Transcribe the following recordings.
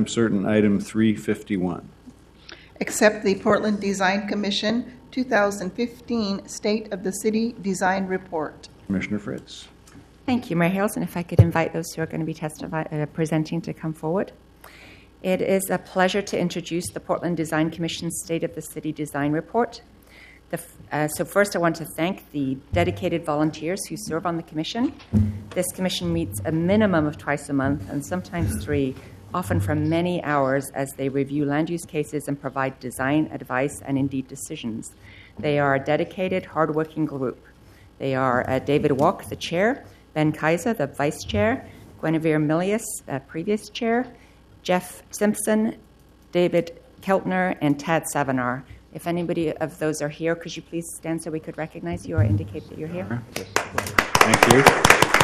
time certain, item 351. Accept the Portland Design Commission 2015 State of the City Design Report. Commissioner Fritz. Thank you, Mayor Hales, and if I could invite those who are going to be presenting to come forward. It is a pleasure to introduce the Portland Design Commission's State of the City Design Report. So first I want to thank the dedicated volunteers who serve on the commission. This commission meets a minimum of twice a month and sometimes 3, often for many hours as they review land use cases and provide design advice and indeed decisions. They are a dedicated, hardworking group. They are David Walk, the chair, Ben Kaiser, the vice chair, Guinevere Milius, previous chair, Jeff Simpson, David Keltner, and Tad Savinar. If anybody of those are here, could you please stand so we could recognize you or indicate that you're here? Thank you.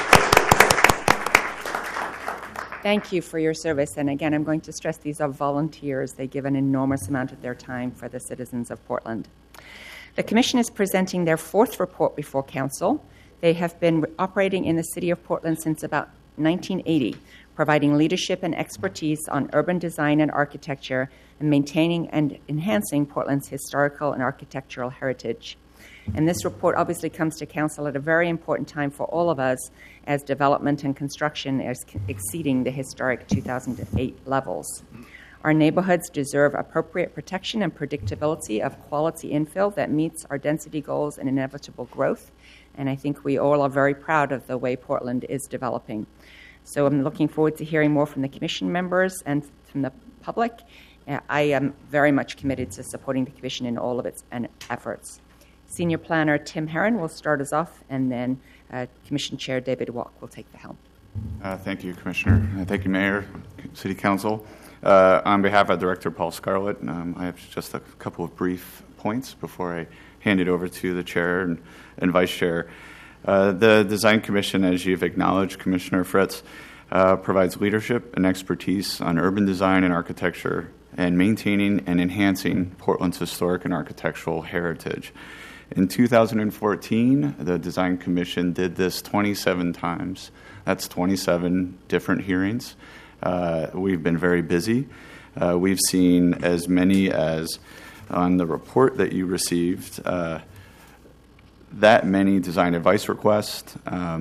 Thank you for your service. And again, I'm going to stress these are volunteers. They give an enormous amount of their time for the citizens of Portland. The Commission is presenting their 4th report before Council. They have been operating in the City of Portland since about 1980, providing leadership and expertise on urban design and architecture and maintaining and enhancing Portland's historical and architectural heritage. And this report obviously comes to Council at a very important time for all of us as development and construction is exceeding the historic 2008 levels. Our neighborhoods deserve appropriate protection and predictability of quality infill that meets our density goals and inevitable growth. And I think we all are very proud of the way Portland is developing. So I'm looking forward to hearing more from the Commission members and from the public. I am very much committed to supporting the Commission in all of its efforts. Senior Planner Tim Herron will start us off, and then Commission Chair David Walk will take the helm. Thank you, Commissioner. Thank you, Mayor, City Council. On behalf of Director Paul Scarlett, I have just a couple of brief points before I hand it over to the Chair and Vice Chair. The Design Commission, as you've acknowledged, Commissioner Fritz, provides leadership and expertise on urban design and architecture and maintaining and enhancing Portland's historic and architectural heritage. In 2014, the Design Commission did this 27 times. That's 27 different hearings. We've been very busy. We've seen as many as, on the report that you received, that many design advice requests,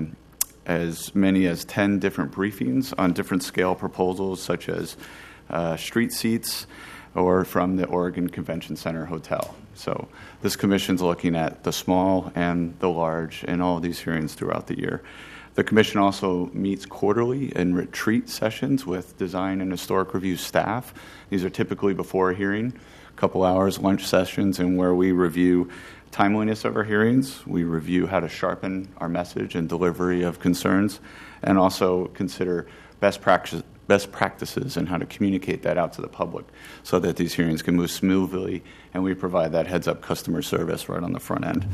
as many as 10 different briefings on different scale proposals, such as street seats or from the Oregon Convention Center Hotel. So this commission's looking at the small and the large in all of these hearings throughout the year. The commission also meets quarterly in retreat sessions with design and historic review staff. These are typically before a hearing, a couple hours lunch sessions, and where we review timeliness of our hearings, we review how to sharpen our message and delivery of concerns, and also consider best practices and how to communicate that out to the public so that these hearings can move smoothly, and we provide that heads-up customer service right on the front end.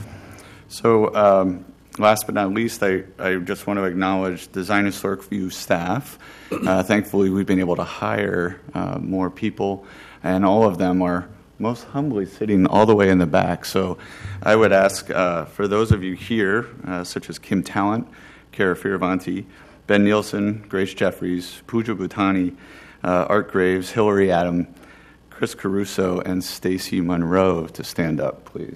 So last but not least, I just want to acknowledge Design Historic Review staff. Thankfully, we've been able to hire more people, and all of them are most humbly sitting all the way in the back. So I would ask for those of you here, such as Kim Talent, Kara Fioravanti, Ben Nielsen, Grace Jeffries, Pooja Bhutani, Art Graves, Hillary Adam, Chris Caruso, and Stacy Monroe to stand up, please.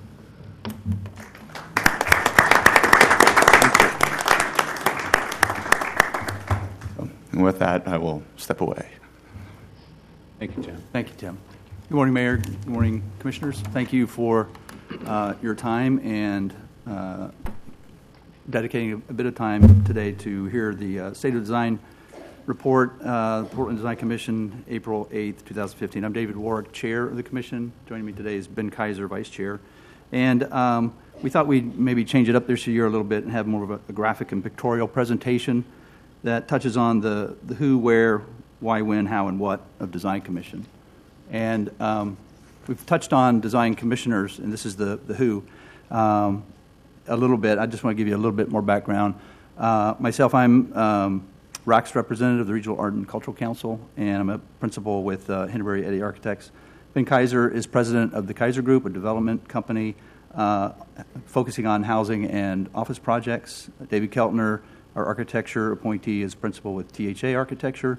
And with that, I will step away. Thank you, Tim. Thank you, Tim. Good morning, Mayor. Good morning, Commissioners. Thank you for your time and dedicating a bit of time today to hear the State of Design report, Portland Design Commission, April 8th, 2015. I'm David Warwick, Chair of the Commission. Joining me today is Ben Kaiser, Vice Chair. And we thought we'd maybe change it up this year a little bit and have more of a graphic and pictorial presentation that touches on the who, where, why, when, how, and what of Design Commission. And we've touched on design commissioners, and this is the who, a little bit. I just want to give you a little bit more background. Myself, I'm RAC's representative of the Regional Art and Cultural Council, and I'm a principal with Hindenburg Eddy Architects. Ben Kaiser is president of the Kaiser Group, a development company focusing on housing and office projects. David Keltner, our architecture appointee, is principal with THA Architecture.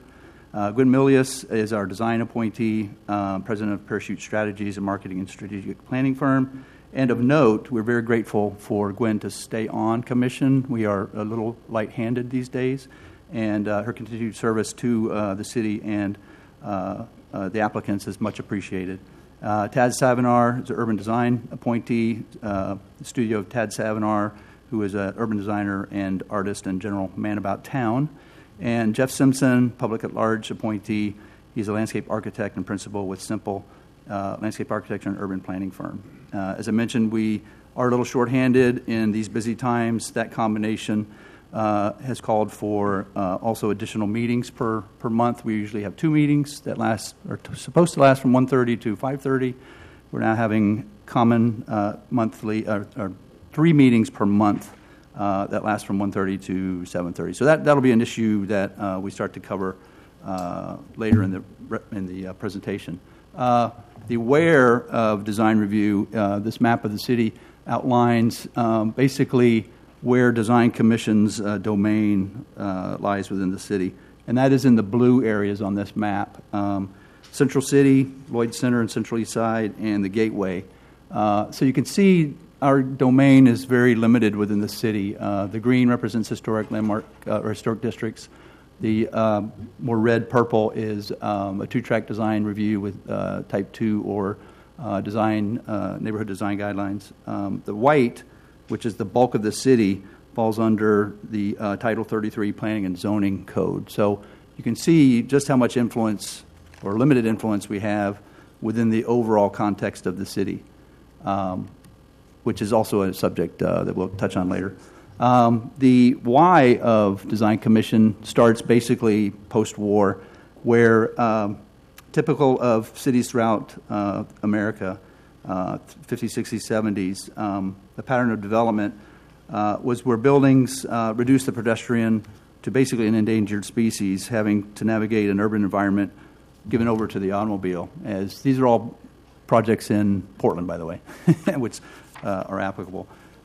Gwen Milius is our design appointee, president of Parachute Strategies, a marketing and strategic planning firm. And of note, we're very grateful for Gwen to stay on commission. We are a little light-handed these days, and her continued service to the city and the applicants is much appreciated. Tad Savinar is an urban design appointee, the studio of Tad Savinar, who is an urban designer and artist and general man about town. And Jeff Simpson, public at large appointee. He's a landscape architect and principal with Simple Landscape Architecture and Urban Planning firm. As I mentioned, we are a little shorthanded in these busy times. That combination has called for also additional meetings per month. We usually have 2 meetings that are supposed to last from 1:30 to 5:30. We're now having common monthly or 3 meetings per month that last from 1:30 to 7:30. So that'll be an issue that we start to cover later in the presentation. The where of design review, this map of the city outlines basically where Design Commission's domain lies within the city. And that is in the blue areas on this map. Central City, Lloyd Center and Central East Side, and the Gateway. So you can see our domain is very limited within the city. The green represents historic landmark or historic districts. The more red-purple is a 2-track design review with Type 2 or neighborhood design guidelines. The white, which is the bulk of the city, falls under the Title 33 Planning and Zoning Code. So you can see just how much influence or limited influence we have within the overall context of the city, which is also a subject that we'll touch on later. The why of Design Commission starts basically post-war, where typical of cities throughout America, 50s, 60s, 70s, the pattern of development was where buildings reduced the pedestrian to basically an endangered species, having to navigate an urban environment given over to the automobile. As these are all projects in Portland, by the way, which are applicable.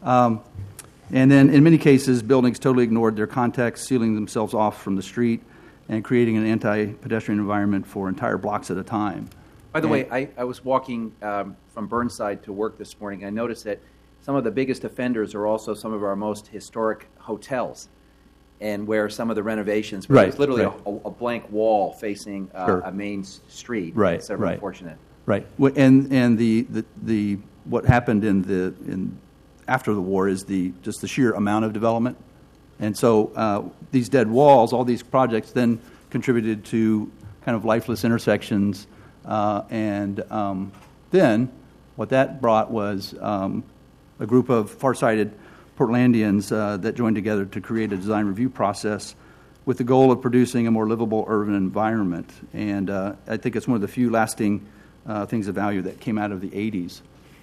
And then, in many cases, buildings totally ignored their context, sealing themselves off from the street and creating an anti-pedestrian environment for entire blocks at a time. By the way, I was walking from Burnside to work this morning. I noticed that some of the biggest offenders are also some of our most historic hotels, and where some of the renovations, where it's literally a blank wall facing a main street. Right, it's very unfortunate. Right, and the what happened after the war is just the sheer amount of development. And so these dead walls, all these projects then contributed to kind of lifeless intersections. And then what that brought was a group of farsighted Portlandians that joined together to create a design review process with the goal of producing a more livable urban environment. And I think it's one of the few lasting things of value that came out of the 80s.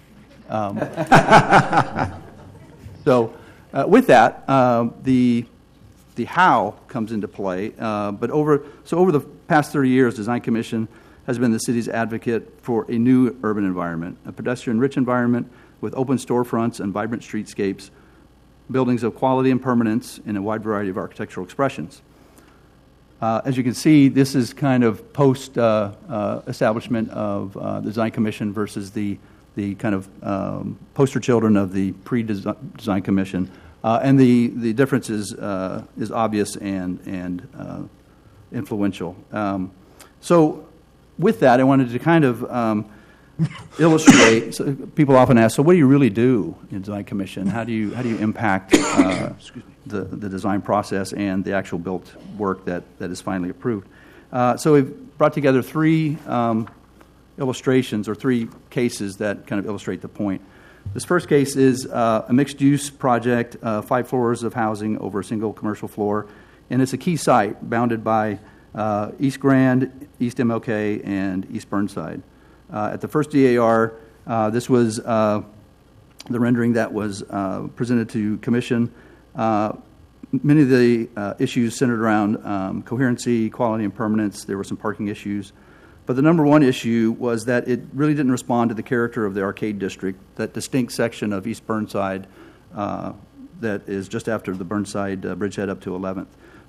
So with that, the how comes into play. But over the past 30 years, Design Commission has been the city's advocate for a new urban environment, a pedestrian-rich environment with open storefronts and vibrant streetscapes, buildings of quality and permanence in a wide variety of architectural expressions. As you can see, this is kind of post-establishment of the Design Commission versus the kind of poster children of the pre-Design Commission. And the difference is obvious and influential. So with that, I wanted to kind of illustrate. So people often ask, so what do you really do in Design Commission? How do you impact the design process and the actual built work that is finally approved? So we've brought together 3 illustrations or 3 cases that kind of illustrate the point. This first case is a mixed-use project, 5 floors of housing over a single commercial floor, and it's a key site bounded by East Grand, East MLK, and East Burnside. At the first DAR, this was the rendering that was presented to Commission. Many of the issues centered around coherency, quality, and permanence. There were some parking issues. But the number one issue was that it really didn't respond to the character of the Arcade District, that distinct section of East Burnside that is just after the Burnside bridgehead up to 11th.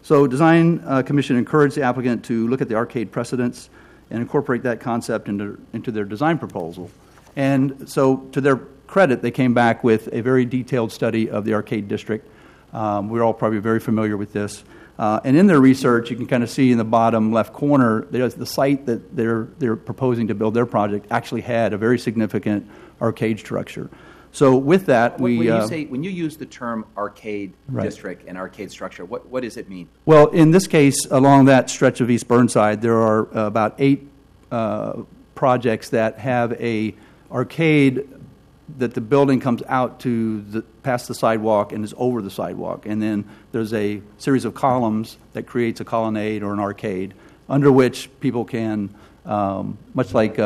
So Design Commission encouraged the applicant to look at the arcade precedents and incorporate that concept into their design proposal. And so to their credit, they came back with a very detailed study of the arcade district. We're all probably very familiar with this. And in their research, you can kind of see in the bottom left corner, there's the site that they're proposing to build their project actually had a very significant arcade structure. So with that, when you use the term arcade district and arcade structure, what does it mean? Well, in this case, along that stretch of East Burnside, there are about 8 projects that have a arcade that the building comes out to past the sidewalk and is over the sidewalk. And then there's a series of columns that creates a colonnade or an arcade under which people can, much like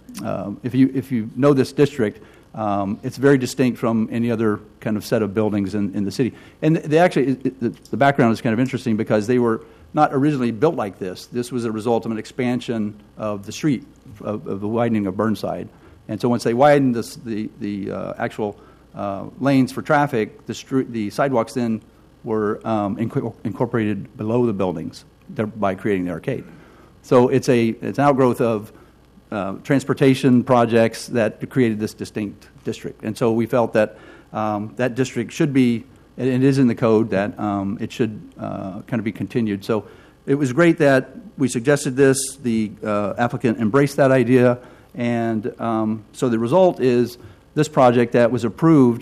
if you know this district, it's very distinct from any other kind of set of buildings in the city. And they actually, the background is kind of interesting because they were not originally built like this. This was a result of an expansion of the street, of the widening of Burnside. And so once they widened the actual lanes for traffic, the sidewalks then were incorporated below the buildings, thereby creating the arcade. So it's an outgrowth of transportation projects that created this distinct district. And so we felt that that district should be, and it is in the code, that it should kind of be continued. So it was great that we suggested this. The applicant embraced that idea. And so the result is this project that was approved,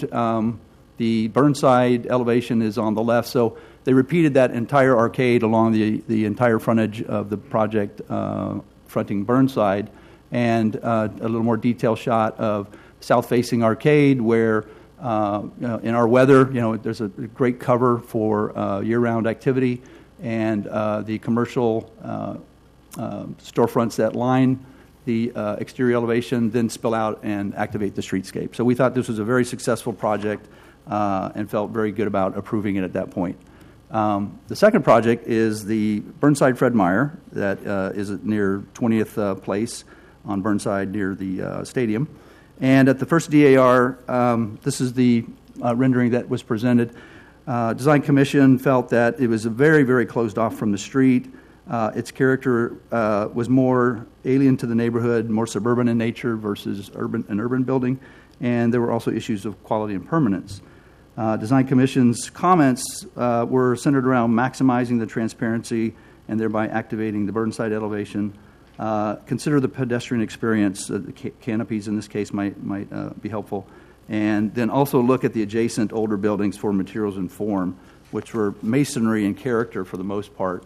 the Burnside elevation is on the left. So they repeated that entire arcade along the entire frontage of the project fronting Burnside. And a little more detailed shot of south-facing arcade where, in our weather, there's a great cover for year-round activity, and the commercial storefronts that line the exterior elevation then spill out and activate the streetscape. So we thought this was a very successful project and felt very good about approving it at that point. The second project is the Burnside Fred Meyer that is near 20th Place on Burnside near the stadium. And at the first DAR, this is the rendering that was presented. Design Commission felt that it was very, very closed off from the street. Its character was more alien to the neighborhood, more suburban in nature versus an urban building. And there were also issues of quality and permanence. Design Commission's comments were centered around maximizing the transparency and thereby activating the Burnside elevation. Consider the pedestrian experience. The canopies in this case might be helpful. And then also look at the adjacent older buildings for materials and form, which were masonry in character for the most part.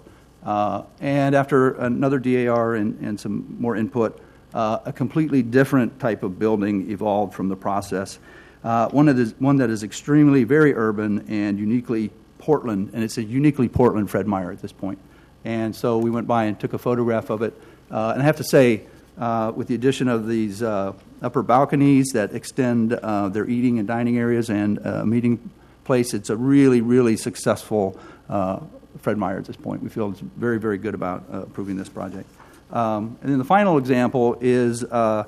And after another DAR and some more input, a completely different type of building evolved from the process. One that is extremely very urban and uniquely Portland, and it's a uniquely Portland Fred Meyer at this point. And so we went by and took a photograph of it. And I have to say, with the addition of these upper balconies that extend their eating and dining areas and a meeting place, it's a really, really successful Fred Meyer at this point. We feel it's very, very good about approving this project. And then the final example is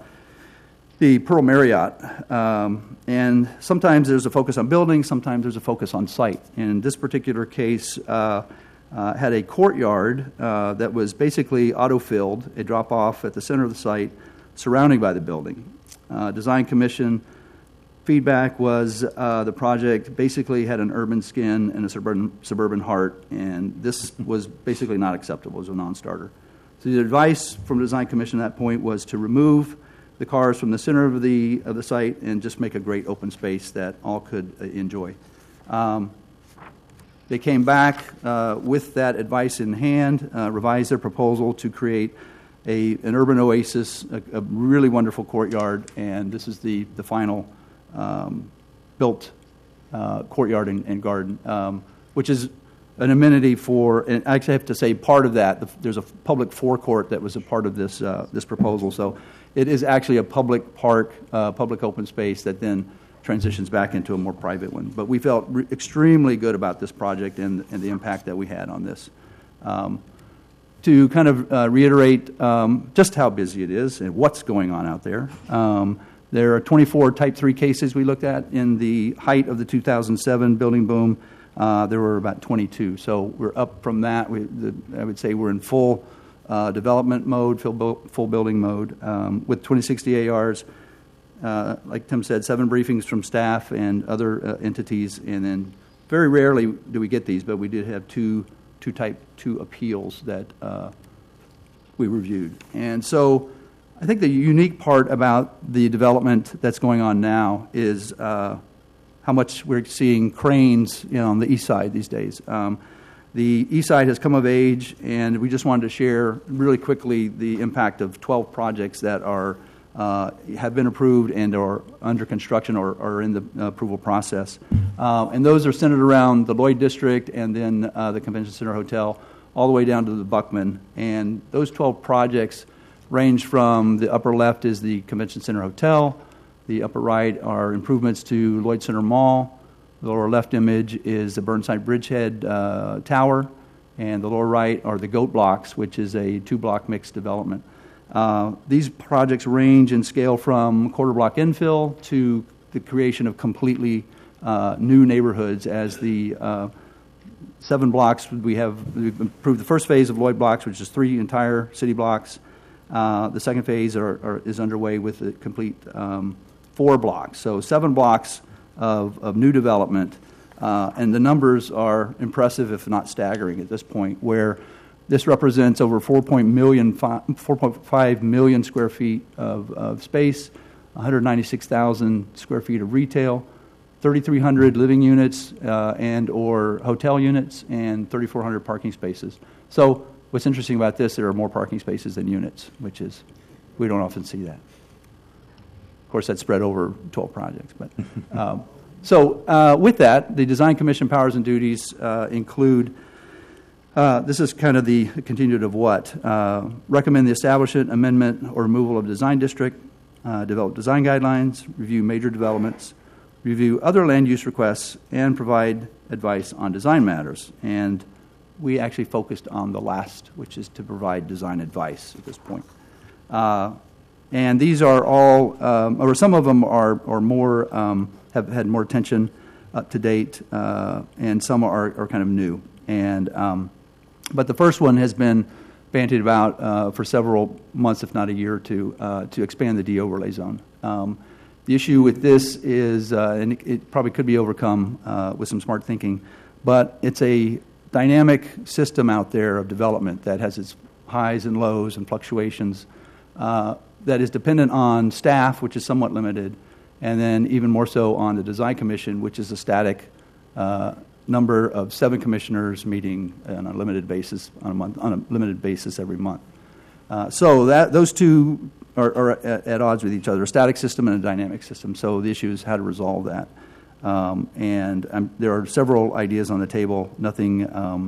the Pearl Marriott. And sometimes there's a focus on buildings, sometimes there's a focus on site. In this particular case, had a courtyard that was basically auto-filled, a drop-off at the center of the site, surrounded by the building. Design Commission feedback was the project basically had an urban skin and a suburban heart, and this was basically not acceptable as a non-starter. So the advice from the Design Commission at that point was to remove the cars from the center of the site and just make a great open space that all could enjoy. They came back with that advice in hand, revised their proposal to create an urban oasis, a really wonderful courtyard, and this is the final built courtyard and garden, which is an amenity for, and I actually have to say part of that, there's a public forecourt that was a part of this proposal, so it is actually a public park, public open space that then transitions back into a more private one. But we felt extremely good about this project and the impact that we had on this. To kind of reiterate just how busy it is and what's going on out there, there are 24 Type 3 cases we looked at in the height of the 2007 building boom. there were about 22. So we're up from that. I would say we're in full development mode, full building mode, with 2060 ARs. Like Tim said, 7 briefings from staff and other entities, and then very rarely do we get these, but we did have two type 2 appeals that we reviewed. And so I think the unique part about the development that's going on now is how much we're seeing cranes on the east side these days. The east side has come of age, and we just wanted to share really quickly the impact of 12 projects that have been approved and are under construction or are in the approval process. And those are centered around the Lloyd District and then the Convention Center Hotel, all the way down to the Buckman. And those 12 projects range from the upper left is the Convention Center Hotel, the upper right are improvements to Lloyd Center Mall, the lower left image is the Burnside Bridgehead Tower, and the lower right are the Goat Blocks, which is a 2-block mixed development. These projects range in scale from quarter block infill to the creation of completely new neighborhoods. As the 7 blocks, we've approved the first phase of Lloyd Blocks, which is 3 entire city blocks. The second phase is underway with the complete 4 blocks. So 7 blocks of new development, and the numbers are impressive, if not staggering at this point, where this represents over 4.5 million square feet of space, 196,000 square feet of retail, 3,300 living units and or hotel units, and 3,400 parking spaces. So what's interesting about this, there are more parking spaces than units, which is, we don't often see that. Of course, that's spread over 12 projects. But so with that, the Design Commission powers and duties include, this is kind of the continued of what? Recommend the establishment, amendment, or removal of design district, develop design guidelines, review major developments, review other land use requests, and provide advice on design matters. And we actually focused on the last, which is to provide design advice at this point. And these are all, or some of them are more, have had more attention to date, and some are kind of new. And but the first one has been bandied about for several months, if not a year or two, to expand the de-overlay zone. The issue with this is, and it probably could be overcome with some smart thinking, but it's a dynamic system out there of development that has its highs and lows and fluctuations that is dependent on staff, which is somewhat limited, and then even more so on the Design Commission, which is a static number of 7 commissioners meeting on a limited basis on a limited basis every month. So those two are at odds with each other: a static system and a dynamic system. So the issue is how to resolve that. And there are several ideas on the table. Nothing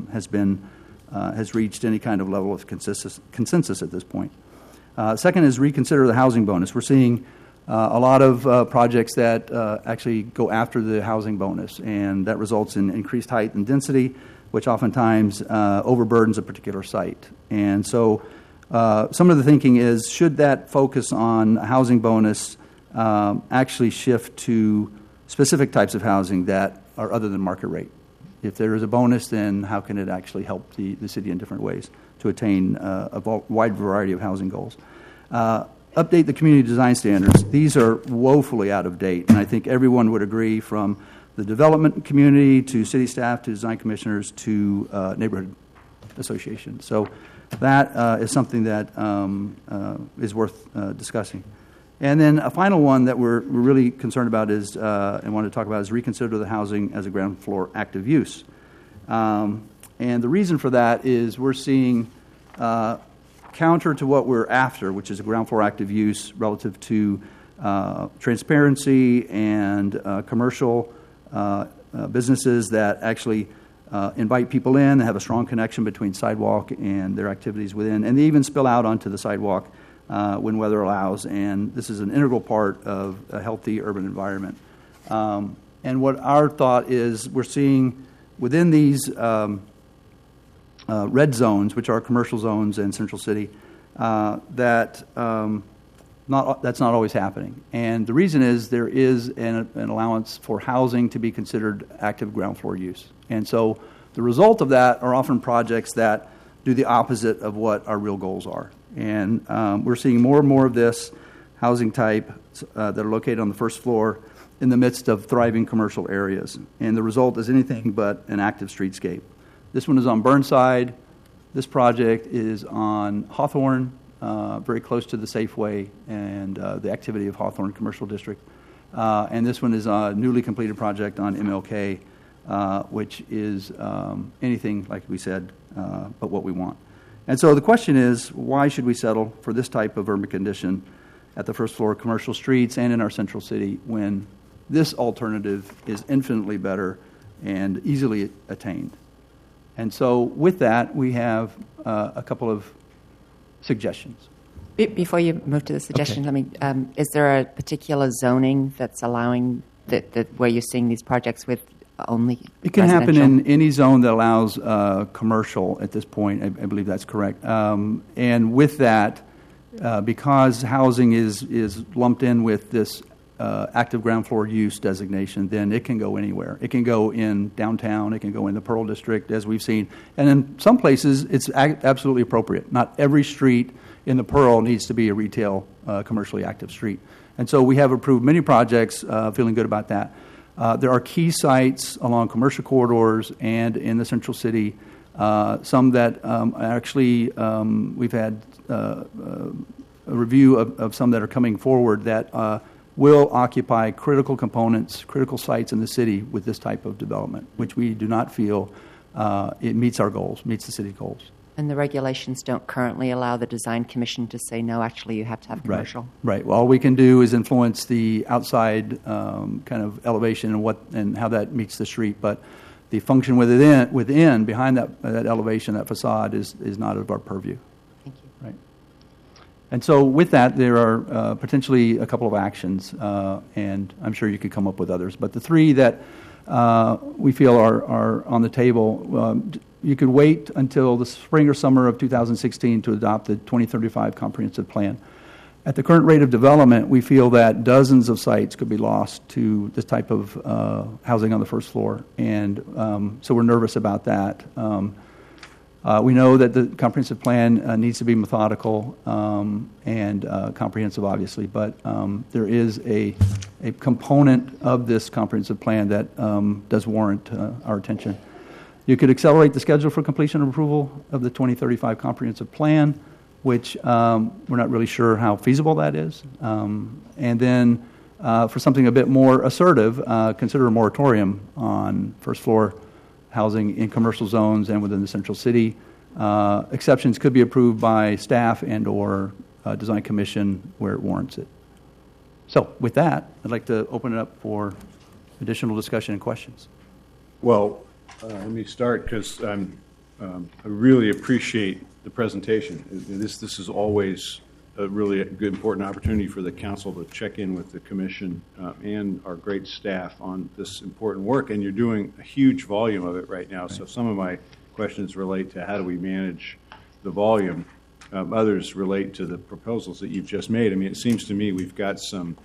has reached any kind of level of consensus at this point. Second is reconsider the housing bonus. We're seeing a lot of projects that actually go after the housing bonus, and that results in increased height and density, which oftentimes overburdens a particular site. And so some of the thinking is, should that focus on a housing bonus actually shift to specific types of housing that are other than market rate? If there is a bonus, then how can it actually help the city in different ways to attain a wide variety of housing goals? Update the community design standards. These are woefully out of date, and I think everyone would agree, from the development community to city staff to design commissioners to neighborhood associations. So that is something that is worth discussing. And then a final one that we're really concerned about is, and want to talk about, is reconsider the housing as a ground floor active use. And the reason for that is we're seeing counter to what we're after, which is a ground floor active use relative to transparency and commercial businesses that actually invite people in and have a strong connection between sidewalk and their activities within, and they even spill out onto the sidewalk when weather allows. And this is an integral part of a healthy urban environment. And what our thought is, we're seeing within these red zones, which are commercial zones in Central City, that That's not always happening. And the reason is there is an allowance for housing to be considered active ground floor use. And so the result of that are often projects that do the opposite of what our real goals are. And we're seeing more and more of this housing type that are located on the first floor in the midst of thriving commercial areas. And the result is anything but an active streetscape. This one is on Burnside. This project is on Hawthorne, very close to the Safeway and the activity of Hawthorne Commercial District. And this one is a newly completed project on MLK, which is anything, like we said, but what we want. And so the question is, why should we settle for this type of urban condition at the first floor of commercial streets and in our central city when this alternative is infinitely better and easily attained? And so with that, we have a couple of suggestions. Before you move to the suggestions, Okay. Is there a particular zoning that's allowing that where you're seeing these projects with only It can happen residential? in any zone that allows commercial at this point. I believe that's correct. And with that, because housing is lumped in with this active ground floor use designation, then it can go anywhere. It can go in downtown. It can go in the Pearl District, as we've seen. And in some places, it's absolutely appropriate. Not every street in the Pearl needs to be a retail, commercially active street. And so we have approved many projects, feeling good about that. There are key sites along commercial corridors and in the central city, some that actually we've had a review of some that are coming forward that will occupy critical components, critical sites in the city with this type of development, which we do not feel it meets our goals, meets the city goals. And the regulations don't currently allow the design commission to say, no, actually you have to have commercial. Right. Well, all we can do is influence the outside kind of elevation and how that meets the street, but the function within behind that elevation, that facade, is not of our purview. Thank you. Right. And so with that, there are potentially a couple of actions, and I'm sure you could come up with others. But the three that we feel are on the table, you could wait until the spring or summer of 2016 to adopt the 2035 comprehensive plan. At the current rate of development, we feel that dozens of sites could be lost to this type of housing on the first floor, and so we're nervous about that. We know that the comprehensive plan needs to be methodical and comprehensive, obviously, but there is a component of this comprehensive plan that does warrant our attention. You could accelerate the schedule for completion and approval of the 2035 comprehensive plan, which we're not really sure how feasible that is. And then for something a bit more assertive, consider a moratorium on first floor housing in commercial zones and within the central city. Exceptions could be approved by staff and or design commission where it warrants it. So with that, I'd like to open it up for additional discussion and questions. Well, let me start because I really appreciate the presentation. This is always a really good, important opportunity for the council to check in with the commission and our great staff on this important work. And you're doing a huge volume of it right now. Right. So some of my questions relate to how do we manage the volume. Others relate to the proposals that you've just made. I mean, it seems to me we've got some,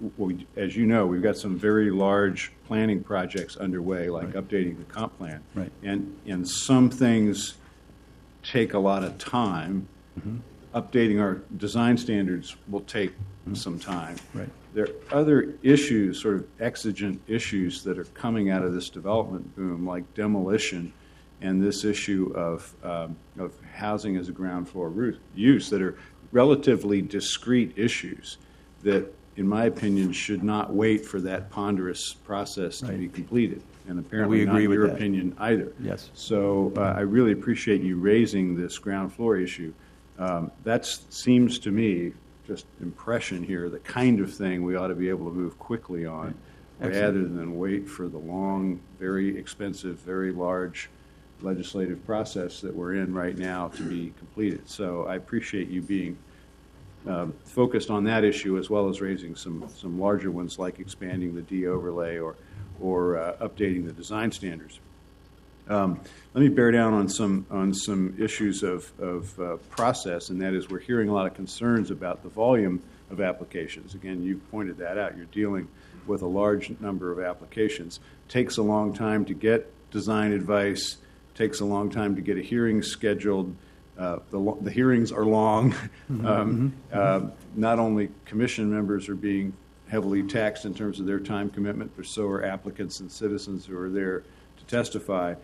as you know, we've got some very large planning projects underway, like right. Updating the comp plan. Right. And some things take a lot of time. Mm-hmm. Updating our design standards will take mm-hmm. some time. Right. There are other issues, sort of exigent issues, that are coming out of this development boom, like demolition and this issue of housing as a ground floor use, that are relatively discrete issues that, in my opinion, should not wait for that ponderous process to be completed. And apparently we agree not your with that. Opinion either. Yes. So I really appreciate you raising this ground floor issue. That seems to me, just impression here, the kind of thing we ought to be able to move quickly on rather than wait for the long, very expensive, very large legislative process that we're in right now to be completed. So I appreciate you being focused on that issue, as well as raising some larger ones like expanding the D overlay or updating the design standards. Let me bear down on some issues of process, and that is we're hearing a lot of concerns about the volume of applications. Again, you pointed that out. You're dealing with a large number of applications. Takes a long time to get design advice. Takes a long time to get a hearing scheduled. The hearings are long. Not only commission members are being heavily taxed in terms of their time commitment, but so are applicants and citizens who are there to testify.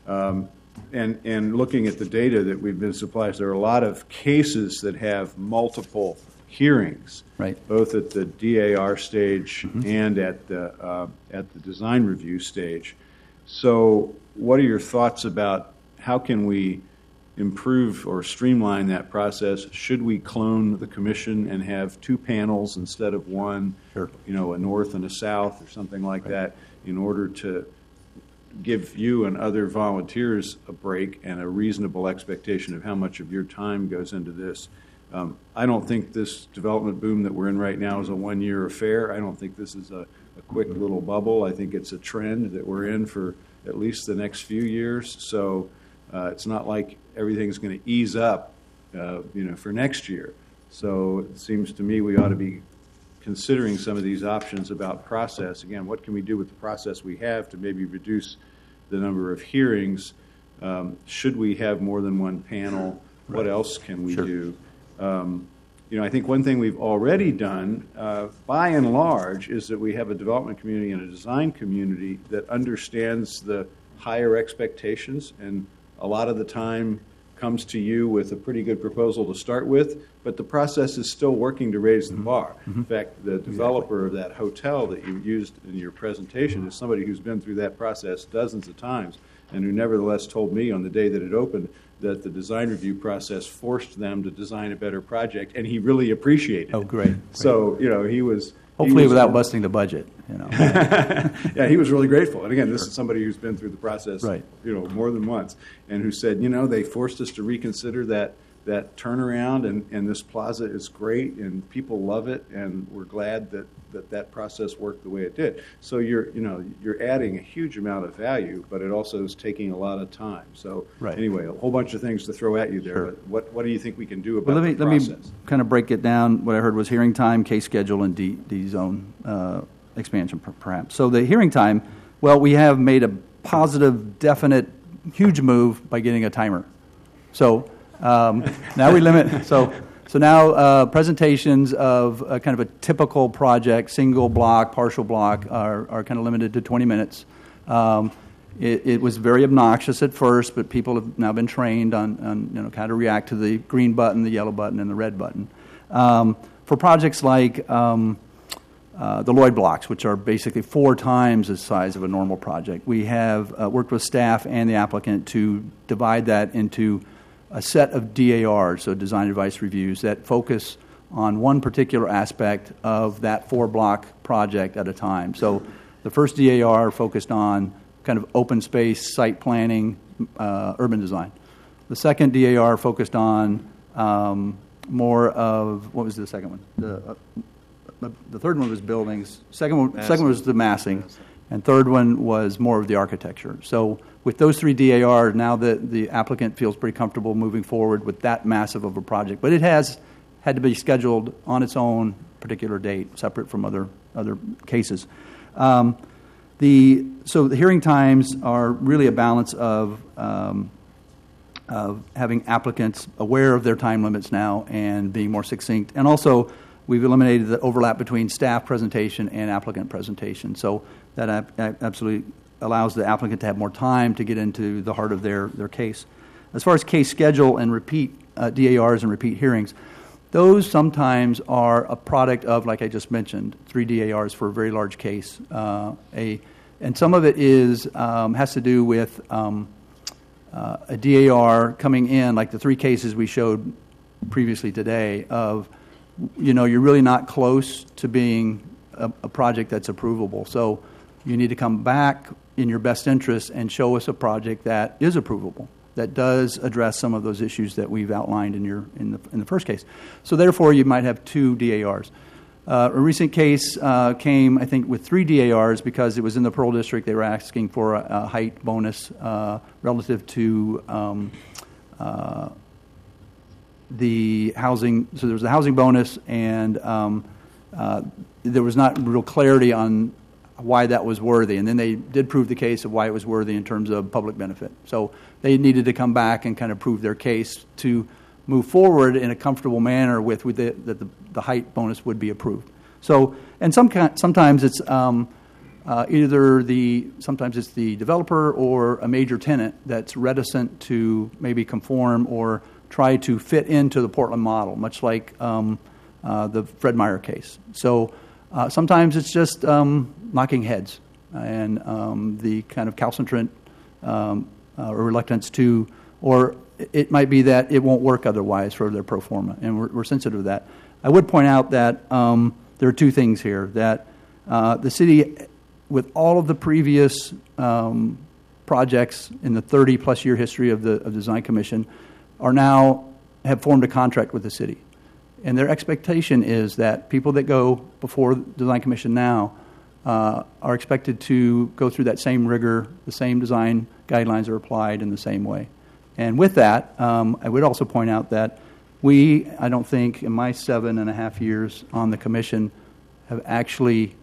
And looking at the data that we've been supplied, there are a lot of cases that have multiple hearings, Right. both at the DAR stage and at the design review stage. So what are your thoughts about how can we improve or streamline that process? Should we clone the commission and have two panels instead of one, Sure. a north and a south or something like that, in order to give you and other volunteers a break and a reasonable expectation of how much of your time goes into this? I don't think this development boom that we're in right now is a one-year affair. I don't think this is a quick little bubble. I think it's a trend that we're in for at least the next few years. So it's not like everything's going to ease up, for next year. So it seems to me we ought to be considering some of these options about process. Again, what can we do with the process we have to maybe reduce the number of hearings? Should we have more than one panel? What else can we Sure. do? I think one thing we've already done, by and large, is that we have a development community and a design community that understands the higher expectations, and a lot of the time comes to you with a pretty good proposal to start with, but the process is still working to raise the bar. In fact, the developer of that hotel that you used in your presentation is somebody who's been through that process dozens of times, and who nevertheless told me on the day that it opened that the design review process forced them to design a better project, and he really appreciated it. Oh, great. So, he was... Hopefully without busting the budget, Yeah, he was really grateful. And again, this is somebody who's been through the process, Right. More than once, and who said, they forced us to reconsider that turnaround, and this plaza is great, and people love it, and we're glad that process worked the way it did. So you're adding a huge amount of value, but it also is taking a lot of time. So Right. anyway, a whole bunch of things to throw at you there. Sure. But what do you think we can do about Well, the let process? me kind of break it down. What I heard was hearing time, case schedule, and D-zone expansion, perhaps. So the hearing time, well, we have made a positive, definite, huge move by getting a timer. So now we limit. So now presentations of kind of a typical project, single block, partial block, are kind of limited to 20 minutes. It was very obnoxious at first, but people have now been trained on how to react to the green button, the yellow button, and the red button. For projects like the Lloyd blocks, which are basically 4 times the size of a normal project, we have worked with staff and the applicant to divide that into a set of DARs, so design advice reviews, that focus on one particular aspect of that 4-block project at a time. So the first DAR focused on kind of open space, site planning, urban design. The second DAR focused on more of, what was the second one? The third one was buildings. Second one was the massing. And third one was more of the architecture. So with those 3 DARs, now the applicant feels pretty comfortable moving forward with that massive of a project. But it has had to be scheduled on its own particular date, separate from other cases. So the hearing times are really a balance of having applicants aware of their time limits now and being more succinct. And also, we've eliminated the overlap between staff presentation and applicant presentation. So that absolutely allows the applicant to have more time to get into the heart of their case. As far as case schedule and repeat DARs and repeat hearings, those sometimes are a product of, like I just mentioned, 3 DARs for a very large case. And some of it has to do with a DAR coming in, like the 3 cases we showed previously today, of you're really not close to being a project that's approvable. So you need to come back in your best interest and show us a project that is approvable, that does address some of those issues that we've outlined in the first case. So therefore, you might have 2 DARs. A recent case came, I think, with 3 DARs because it was in the Pearl District. They were asking for a height bonus relative to the housing. So there was a housing bonus, and there was not real clarity on why that was worthy. And then they did prove the case of why it was worthy in terms of public benefit. So they needed to come back and kind of prove their case to move forward in a comfortable manner with that the height bonus would be approved. So, and sometimes it's sometimes it's the developer or a major tenant that's reticent to maybe conform or try to fit into the Portland model, much like the Fred Meyer case. So sometimes it's just knocking heads and the kind of calcitrant or reluctance to, or it might be that it won't work otherwise for their pro forma, and we're sensitive to that. I would point out that there are 2 things here, that the city, with all of the previous projects in the 30-plus year history of the Design Commission, have formed a contract with the city. And their expectation is that people that go before the Design Commission now are expected to go through that same rigor, the same design guidelines are applied in the same way. And with that, I would also point out that I don't think in my 7.5 years on the commission have actually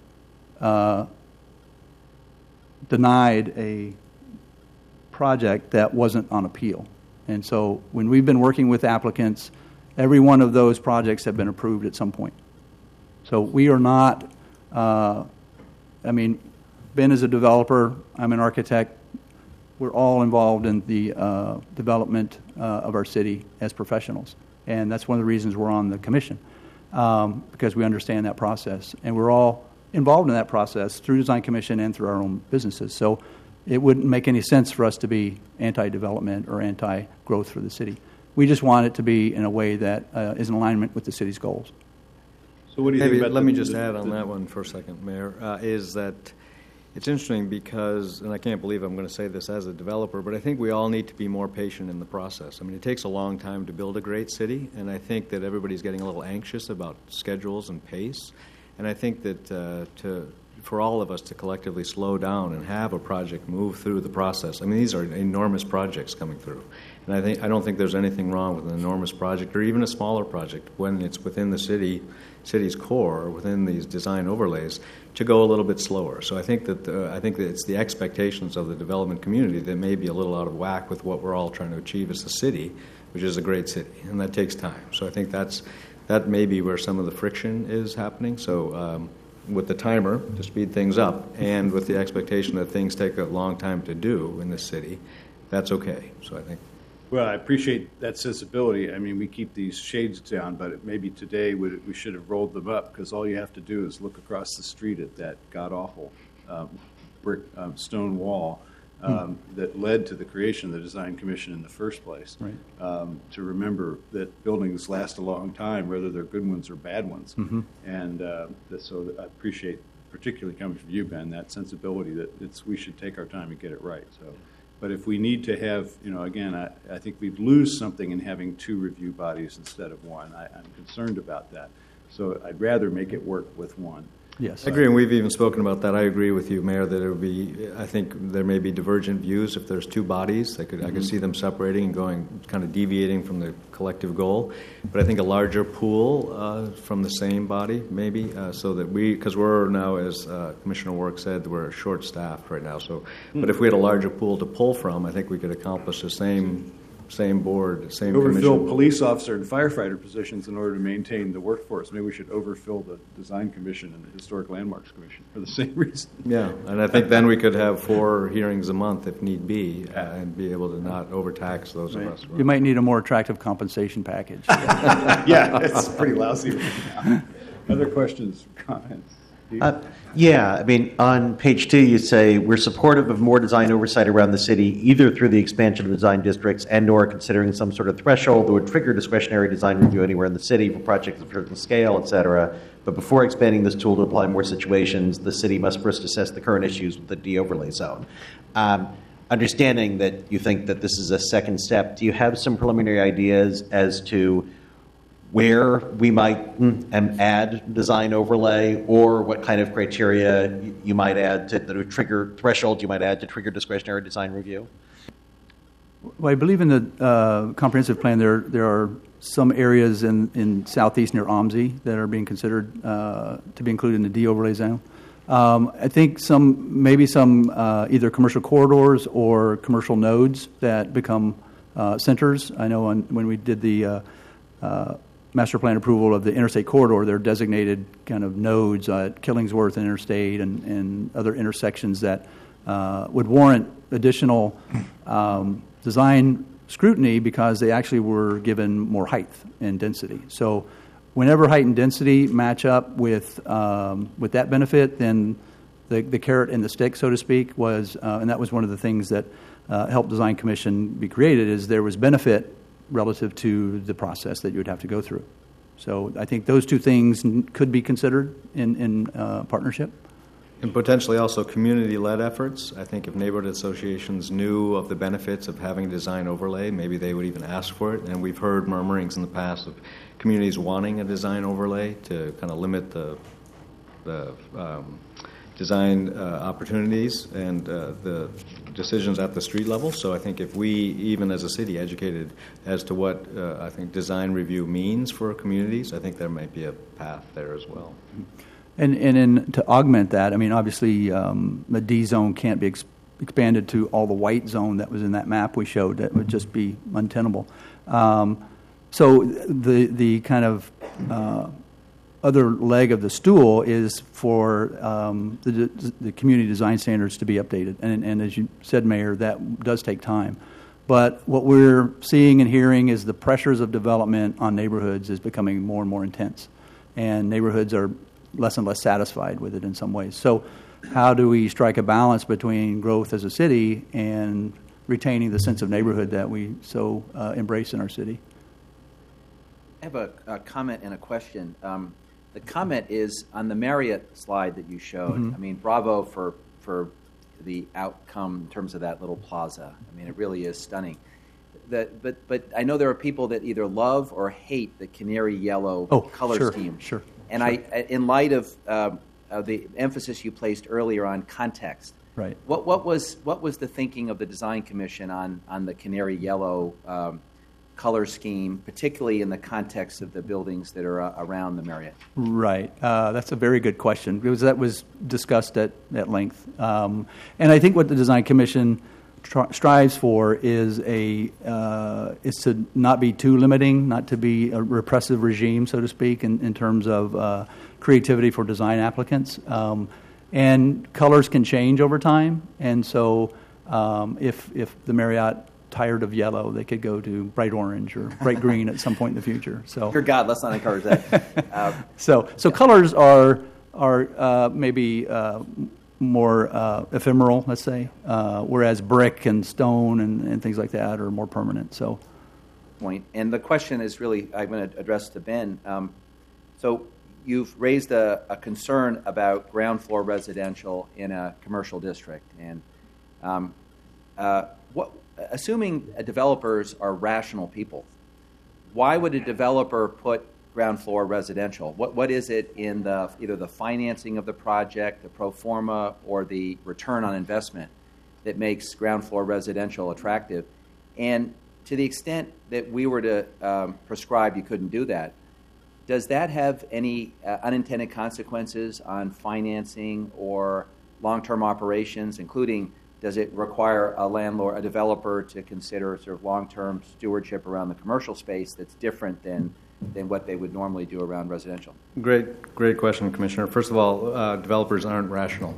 denied a project that wasn't on appeal. And so when we've been working with applicants, every one of those projects have been approved at some point. So we are not, Ben is a developer, I'm an architect. We're all involved in the development of our city as professionals. And that's one of the reasons we're on the commission, because we understand that process. And we're all involved in that process through Design Commission and through our own businesses. So it wouldn't make any sense for us to be anti-development or anti-growth for the city. We just want it to be in a way that is in alignment with the city's goals. So what do you think about let me just add on that one for a second, Mayor, is that it's interesting because, and I can't believe I'm going to say this as a developer, but I think we all need to be more patient in the process. I mean, it takes a long time to build a great city, and I think that everybody's getting a little anxious about schedules and pace. And I think that for all of us to collectively slow down and have a project move through the process. I mean, these are enormous projects coming through. And I don't think there's anything wrong with an enormous project or even a smaller project when it's within the city's core, or within these design overlays, to go a little bit slower. So I think that it's the expectations of the development community that may be a little out of whack with what we're all trying to achieve as a city, which is a great city, and that takes time. So I think that may be where some of the friction is happening. So with the timer to speed things up, and with the expectation that things take a long time to do in this city, that's okay. So I think. Well, I appreciate that sensibility. I mean, we keep these shades down, but maybe today we should have rolled them up, because all you have to do is look across the street at that god-awful brick stone wall that led to the creation of the Design Commission in the first place. Right. To remember that buildings last a long time, whether they're good ones or bad ones. Mm-hmm. And so I appreciate, particularly coming from you, Ben, that sensibility that we should take our time and get it right. So. But if we need to have, again, I think we'd lose something in having 2 review bodies instead of 1. I'm concerned about that. So I'd rather make it work with 1. Yes. I agree, and we've even spoken about that. I agree with you, Mayor, that it would be, I think there may be divergent views if there's 2 bodies. I could see them separating and going, kind of deviating from the collective goal. But I think a larger pool from the same body, maybe, so that because we're now, as Commissioner Warwick said, we're short-staffed right now. So, but if we had a larger pool to pull from, I think we could accomplish the same board, same overfill commission. Police officer and firefighter positions in order to maintain the workforce. Maybe we should overfill the Design Commission and the Historic Landmarks Commission for the same reason. Yeah, and I think then we could have 4 hearings a month if need be, and be able to not overtax those of us. You might need a more attractive compensation package. Yeah, it's pretty lousy right now. Other questions or comments? Yeah, I mean, on page 2, you say, we're supportive of more design oversight around the city, either through the expansion of design districts and/or considering some sort of threshold that would trigger discretionary design review anywhere in the city for projects of a certain scale, et cetera. But before expanding this tool to apply more situations, the city must first assess the current issues with the de-overlay zone. Understanding that you think that this is a second step, do you have some preliminary ideas as to where we might add design overlay, or what kind of criteria you might add to that would trigger threshold you might add to trigger discretionary design review? Well, I believe in the comprehensive plan there are some areas in southeast near OMSI that are being considered to be included in the D overlay zone. I think maybe some either commercial corridors or commercial nodes that become centers. I know when we did the master plan approval of the interstate corridor, they're designated kind of nodes at Killingsworth Interstate and other intersections that would warrant additional design scrutiny because they actually were given more height and density. So whenever height and density match up with that benefit, then the carrot and the stick, so to speak, was, and that was one of the things that helped Design Commission be created, is there was benefit relative to the process that you would have to go through. So I think those two things could be considered in partnership. And potentially also community-led efforts. I think if neighborhood associations knew of the benefits of having a design overlay, maybe they would even ask for it. And we've heard murmurings in the past of communities wanting a design overlay to kind of limit the design opportunities and the decisions at the street level. So I think if we, even as a city, educated as to what I think design review means for communities, I think there might be a path there as well. And to augment that, I mean, obviously the D zone can't be expanded to all the white zone that was in that map we showed. That would just be untenable. So the kind of other leg of the stool is for the community design standards to be updated. And as you said, Mayor, that does take time. But what we're seeing and hearing is the pressures of development on neighborhoods is becoming more and more intense. And neighborhoods are less and less satisfied with it in some ways. So how do we strike a balance between growth as a city and retaining the sense of neighborhood that we so embrace in our city? I have a comment and a question. The comment is on the Marriott slide that you showed. Mm-hmm. I mean, bravo for the outcome in terms of that little plaza. I mean, it really is stunning. But I know there are people that either love or hate the canary yellow color scheme. Sure. And in light of the emphasis you placed earlier on context, right? What was the thinking of the Design Commission on the canary yellow color scheme, particularly in the context of the buildings that are around the Marriott? Right. That's a very good question because that was discussed at length. And I think what the Design Commission strives for is to not be too limiting, not to be a repressive regime, so to speak, in terms of creativity for design applicants. And colors can change over time, and so if the Marriott tired of yellow, they could go to bright orange or bright green at some point in the future. So, dear God, let's not encourage that. So colors are maybe more ephemeral, let's say, whereas brick and stone and things like that are more permanent. So, point. And the question is really, I'm going to address to Ben. So you've raised a concern about ground floor residential in a commercial district. And assuming developers are rational people, why would a developer put ground floor residential? What is it in either the financing of the project, the pro forma, or the return on investment that makes ground floor residential attractive? And to the extent that we were to prescribe you couldn't do that, does that have any unintended consequences on financing or long-term operations, including does it require a developer to consider sort of long-term stewardship around the commercial space that's different than what they would normally do around residential? Great question, Commissioner. First of all, developers aren't rational.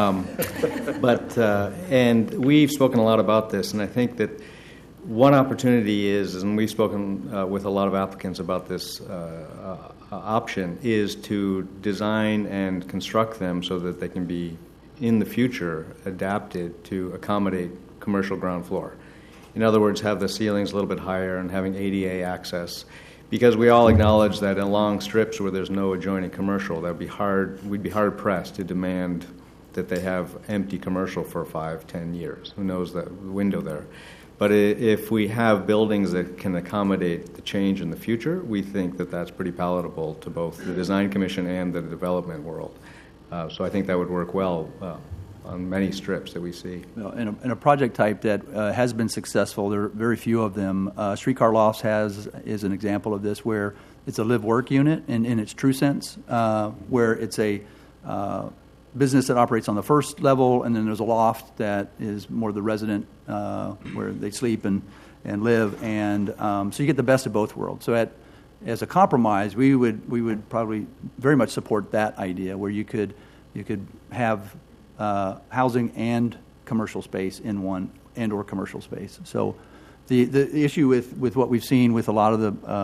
And we've spoken a lot about this, and I think that one opportunity is, and we've spoken with a lot of applicants about this option, is to design and construct them so that they can be, in the future, adapted to accommodate commercial ground floor. In other words, have the ceilings a little bit higher and having ADA access. Because we all acknowledge that in long strips where there's no adjoining commercial, we'd be hard pressed to demand that they have empty commercial for 5-10 years. Who knows that window there? But if we have buildings that can accommodate the change in the future, we think that that's pretty palatable to both the Design Commission and the development world. So I think that would work well on many strips that we see. Well, in a project type that has been successful, there are very few of them. Streetcar Lofts is an example of this, where it's a live-work unit in its true sense, where it's a business that operates on the first level, and then there's a loft that is more the resident where they sleep and live, and so you get the best of both worlds. So as a compromise, we would probably very much support that idea, where you could have housing and commercial space in one, and/or commercial space. So the issue with what we've seen with a lot of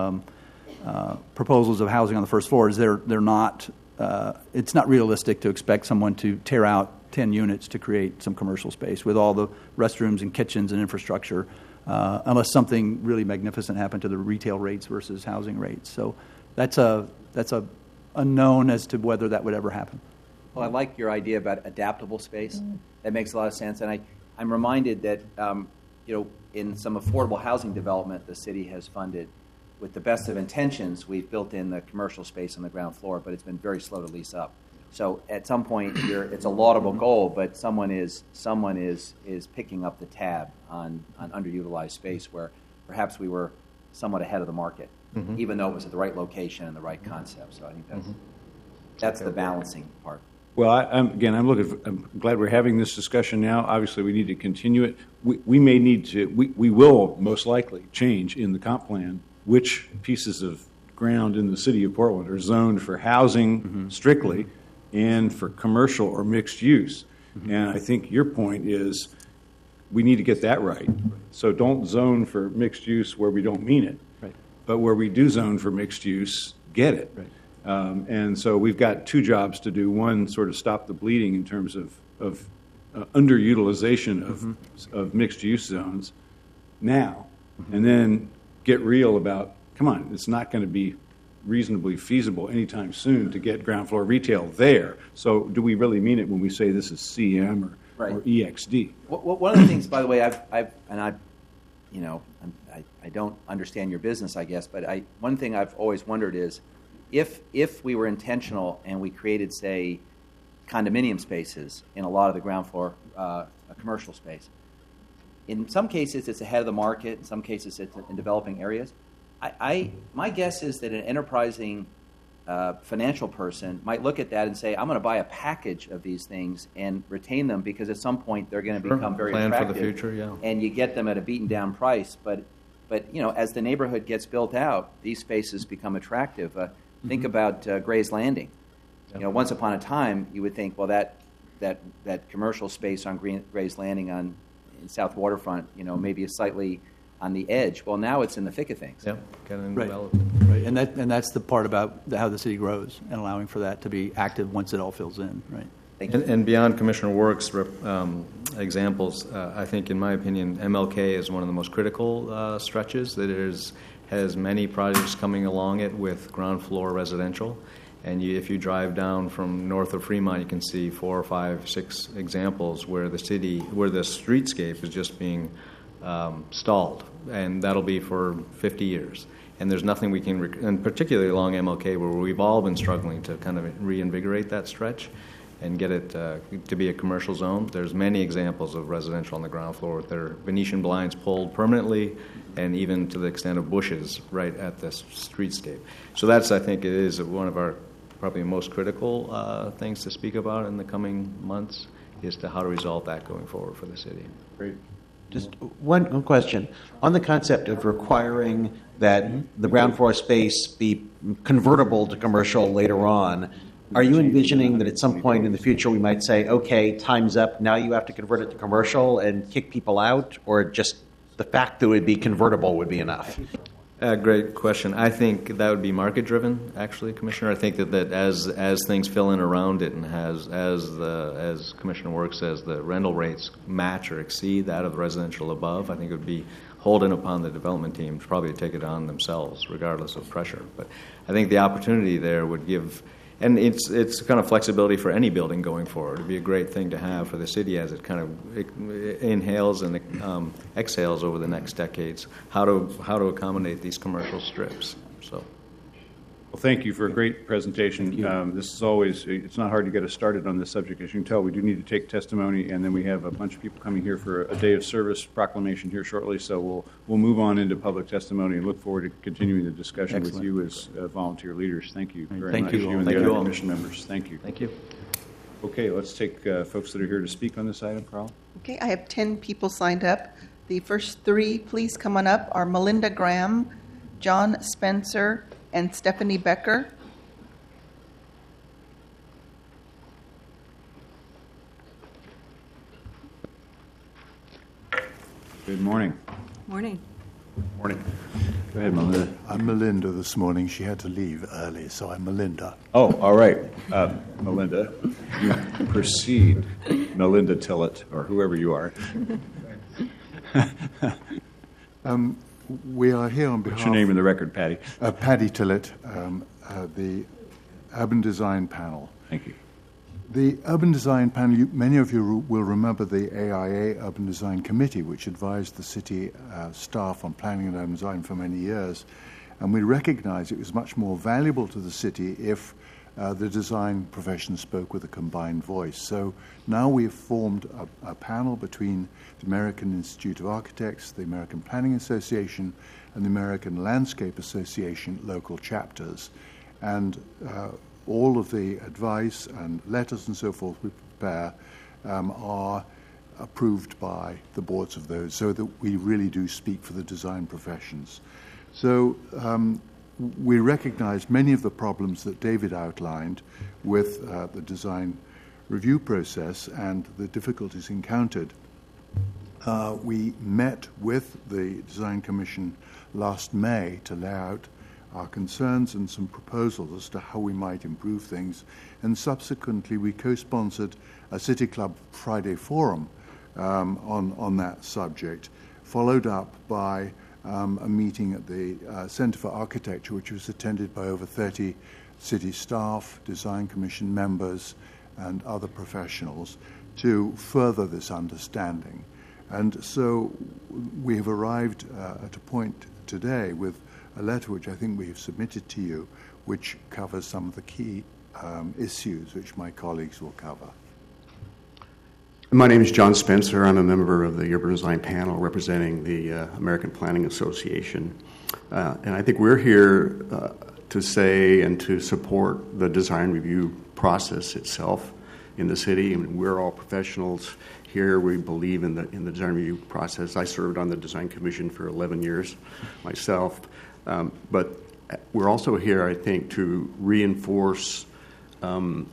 the proposals of housing on the first floor is they're not. It's not realistic to expect someone to tear out 10 units to create some commercial space with all the restrooms and kitchens and infrastructure, unless something really magnificent happened to the retail rates versus housing rates. So that's a unknown as to whether that would ever happen. Well, I like your idea about adaptable space. That makes a lot of sense. And I'm reminded that, in some affordable housing development the city has funded, with the best of intentions, we've built in the commercial space on the ground floor, but it's been very slow to lease up. So at some point, it's a laudable goal, but someone is picking up the tab on underutilized space where perhaps we were somewhat ahead of the market, even though it was at the right location and the right concept. So I think that's the balancing part. Well, I'm glad we're having this discussion now. Obviously, we need to continue it. We may need to. We will most likely change in the comp plan which pieces of ground in the city of Portland are zoned for housing strictly and for commercial or mixed use. And I think your point is we need to get that right. So don't zone for mixed use where we don't mean it. Right. But where we do zone for mixed use, get it. Right. And so we've got two jobs to do. One, sort of stop the bleeding in terms of underutilization of mixed use zones now, and then get real about, come on, it's not going to be reasonably feasible anytime soon to get ground floor retail there. So do we really mean it when we say this is CM or EXD? One of the things, by the way, I don't understand your business, I guess, but one thing I've always wondered is if we were intentional and we created, say, condominium spaces in a lot of the ground floor commercial space, in some cases it's ahead of the market, in some cases it's in developing areas. My guess is that an enterprising financial person might look at that and say, I'm going to buy a package of these things and retain them because at some point they're going to become very attractive. Plan for the future, yeah. And you get them at a beaten down price. But as the neighborhood gets built out, these spaces become attractive. Think about Gray's Landing. Yep. Once upon a time, you would think, well, that commercial space on Gray's Landing in South Waterfront, maybe is slightly on the edge. Well, now it's in the thick of things. Yep, kind of right. development. Right, and that's the part about how the city grows and allowing for that to be active once it all fills in. Right. Thank you. And beyond Commissioner Work's examples, I think, in my opinion, MLK is one of the most critical stretches. That has many projects coming along it with ground floor residential. And if you drive down from north of Fremont, you can see 4 or 5, 6 examples where the streetscape is just being stalled, and that'll be for 50 years. And there's nothing we can, and particularly along MLK, where we've all been struggling to kind of reinvigorate that stretch and get it to be a commercial zone. There's many examples of residential on the ground floor with their Venetian blinds pulled permanently, and even to the extent of bushes right at the streetscape. So that's, I think, it is one of our probably most critical things to speak about in the coming months, is to how to resolve that going forward for the city. Great. Just one question. On the concept of requiring that the ground floor space be convertible to commercial later on, are you envisioning that at some point in the future we might say, okay, time's up, now you have to convert it to commercial and kick people out, or just the fact that it would be convertible would be enough? Great question. I think that would be market-driven, actually, Commissioner. I think that as things fill in around it, and as Commissioner Work says, the rental rates match or exceed that of the residential above, I think it would be holding upon the development team to probably take it on themselves, regardless of pressure. But I think the opportunity there would give And it's kind of flexibility for any building going forward. It'd be a great thing to have for the city as it kind of inhales and exhales over the next decades. How to accommodate these commercial strips. So. Well, thank you for a great presentation. This is always, it's not hard to get us started on this subject. As you can tell, we do need to take testimony, and then we have a bunch of people coming here for a day of service proclamation here shortly, so we'll move on into public testimony and look forward to continuing the discussion with you as volunteer leaders. Thank you very much. Thank you. And Thank the you other all. commission members. Thank you. Thank you. Okay, let's take folks that are here to speak on this item. Carl? Okay, I have 10 people signed up. The first 3, please come on up, are Melinda Graham, John Spencer, and Stephanie Becker. Good morning. Morning. Morning. Go ahead, Melinda. I'm Melinda this morning. She had to leave early, so I'm Melinda. Oh, all right. Melinda, you proceed. Melinda Tillett, or whoever you are. We are here on behalf What's your name in the record, Patty? Paddy Tillett, the Urban Design Panel. Thank you. The Urban Design Panel, many of you will remember the AIA Urban Design Committee, which advised the city staff on planning and urban design for many years. And we recognized it was much more valuable to the city if the design profession spoke with a combined voice. So now we've formed a panel between the American Institute of Architects, the American Planning Association, and the American Landscape Association local chapters. And all of the advice and letters and so forth we prepare are approved by the boards of those, so that we really do speak for the design professions. So we recognize many of the problems that David outlined with the design review process and the difficulties encountered. We met with the Design Commission last May to lay out our concerns and some proposals as to how we might improve things, and subsequently we co-sponsored a City Club Friday Forum on that subject, followed up by a meeting at the Center for Architecture, which was attended by over 30 city staff, Design Commission members, and other professionals to further this understanding. And so we have arrived at a point today with a letter which I think we have submitted to you, which covers some of the key issues which my colleagues will cover. My name is John Spencer. I'm a member of the Urban Design Panel representing the American Planning Association. And I think we're here to say and to support the design review process itself in the city. I mean, we're all professionals here. We believe in the design review process. I served on the Design Commission for 11 years myself. But we're also here, I think, to reinforce and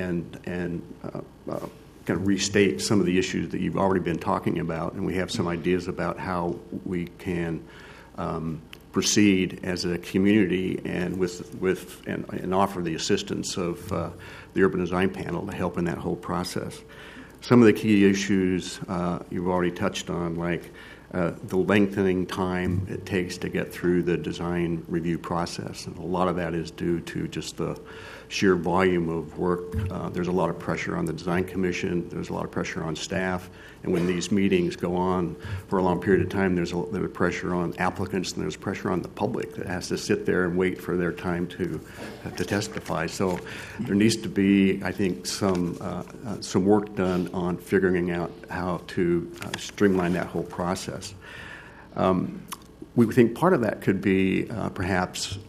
kind of restate some of the issues that you've already been talking about, and we have some ideas about how we can proceed as a community and and offer the assistance of the Urban Design Panel to help in that whole process. Some of the key issues you've already touched on, like the lengthening time it takes to get through the design review process. And a lot of that is due to just the sheer volume of work. There's a lot of pressure on the Design Commission. There's a lot of pressure on staff. And when these meetings go on for a long period of time, there's pressure on applicants and there's pressure on the public that has to sit there and wait for their time to testify. So there needs to be, I think, some work done on figuring out how to streamline that whole process. We think part of that could be perhaps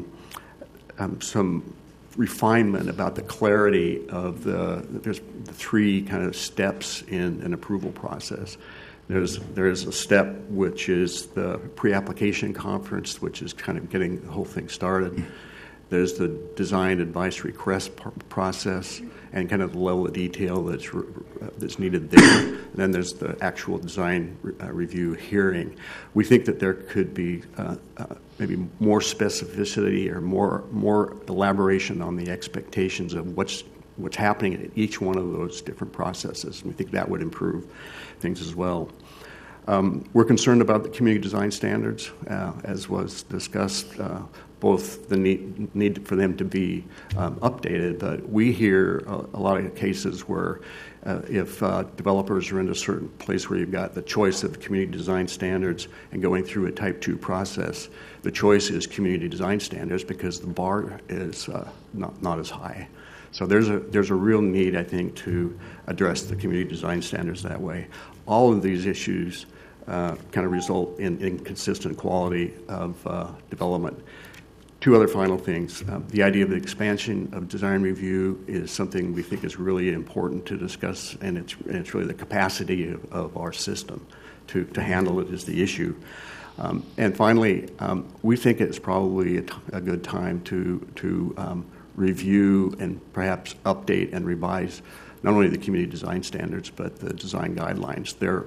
some refinement about the clarity of there's the three kind of steps in an approval process. There's a step which is the pre-application conference, which is kind of getting the whole thing started. There's the design advice request process and kind of the level of detail that's needed there. And then there's the actual design review hearing. We think that there could be maybe more specificity or more elaboration on the expectations of what's happening at each one of those different processes. And we think that would improve things as well. We're concerned about the community design standards, as was discussed. both the need for them to be updated, but we hear a lot of cases where if developers are in a certain place where you've got the choice of community design standards and going through a Type 2 process, the choice is community design standards because the bar is not as high. So there's a real need, I think, to address the community design standards that way. All of these issues kind of result in inconsistent quality of development. Two other final things. The idea of the expansion of design review is something we think is really important to discuss, and it's really the capacity of our system to handle it is the issue. And finally, we think it's probably a good time to review and perhaps update and revise not only the community design standards but the design guidelines. They're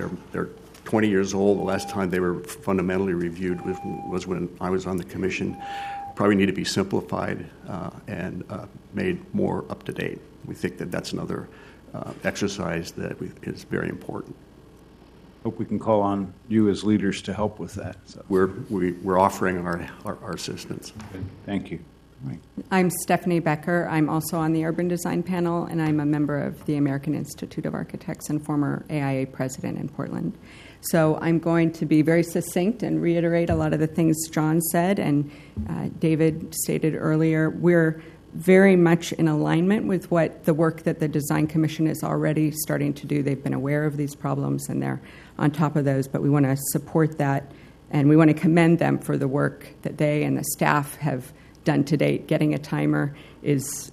20 years old. The last time they were fundamentally reviewed was when I was on the commission. Probably need to be simplified and made more up to date. We think that that's another exercise that is very important. Hope we can call on you as leaders to help with that. So. We're offering our assistance. Good. Thank you. Right. I'm Stephanie Becker. I'm also on the Urban Design Panel, and I'm a member of the American Institute of Architects and former AIA president in Portland. So I'm going to be very succinct and reiterate a lot of the things John said and David stated earlier. We're very much in alignment with what the work that the Design Commission is already starting to do. They've been aware of these problems, and they're on top of those, but we want to support that, and we want to commend them for the work that they and the staff have done to date. Getting a timer is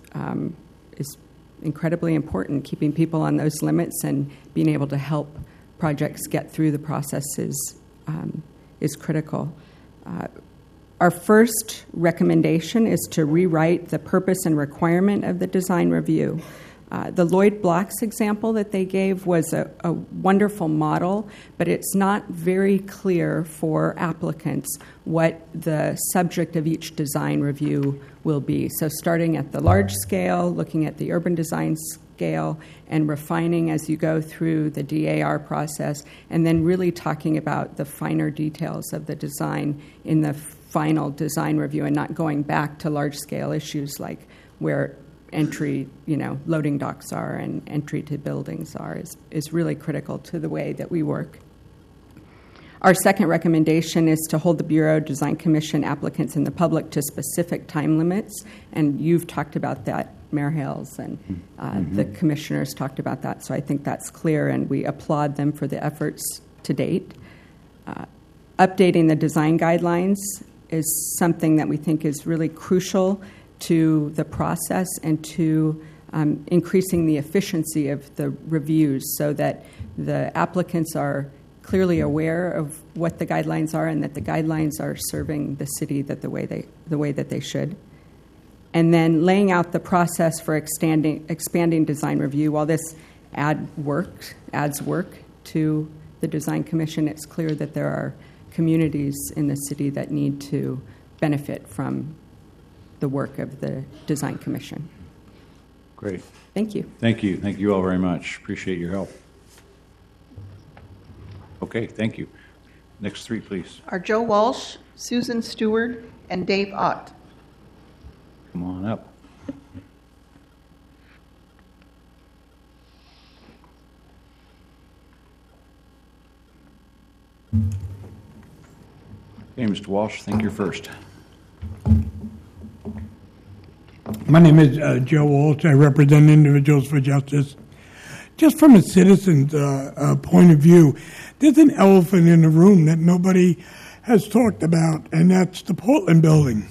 incredibly important. Keeping people on those limits and being able to help projects get through the process is critical. Our first recommendation is to rewrite the purpose and requirement of the design review. The Lloyd Blocks example that they gave was a wonderful model, but it's not very clear for applicants what the subject of each design review will be. So starting at the large scale, looking at the urban design scale, and refining as you go through the DAR process, and then really talking about the finer details of the design in the final design review and not going back to large-scale issues like where entry, loading docks are and entry to buildings are is really critical to the way that we work. Our second recommendation is to hold the Bureau Design Commission applicants and the public to specific time limits, and you've talked about that, Mayor Hales, and the commissioners talked about that, so I think that's clear, and we applaud them for the efforts to date. Updating the design guidelines is something that we think is really crucial to the process and to increasing the efficiency of the reviews so that the applicants are clearly aware of what the guidelines are and that the guidelines are serving the city the way that they should. And then laying out the process for expanding design review. While this adds work to the Design Commission, it's clear that there are communities in the city that need to benefit from the work of the Design Commission. Great. Thank you. Thank you. Thank you all very much. Appreciate your help. Okay, thank you. Next three, please. Are Joe Walsh, Susan Stewart, and Dave Ott. Come on up. Okay, Mr. Walsh, I think you're first. My name is Joe Walsh. I represent Individuals for Justice. Just from a citizen's point of view, there's an elephant in the room that nobody has talked about, and that's the Portland building.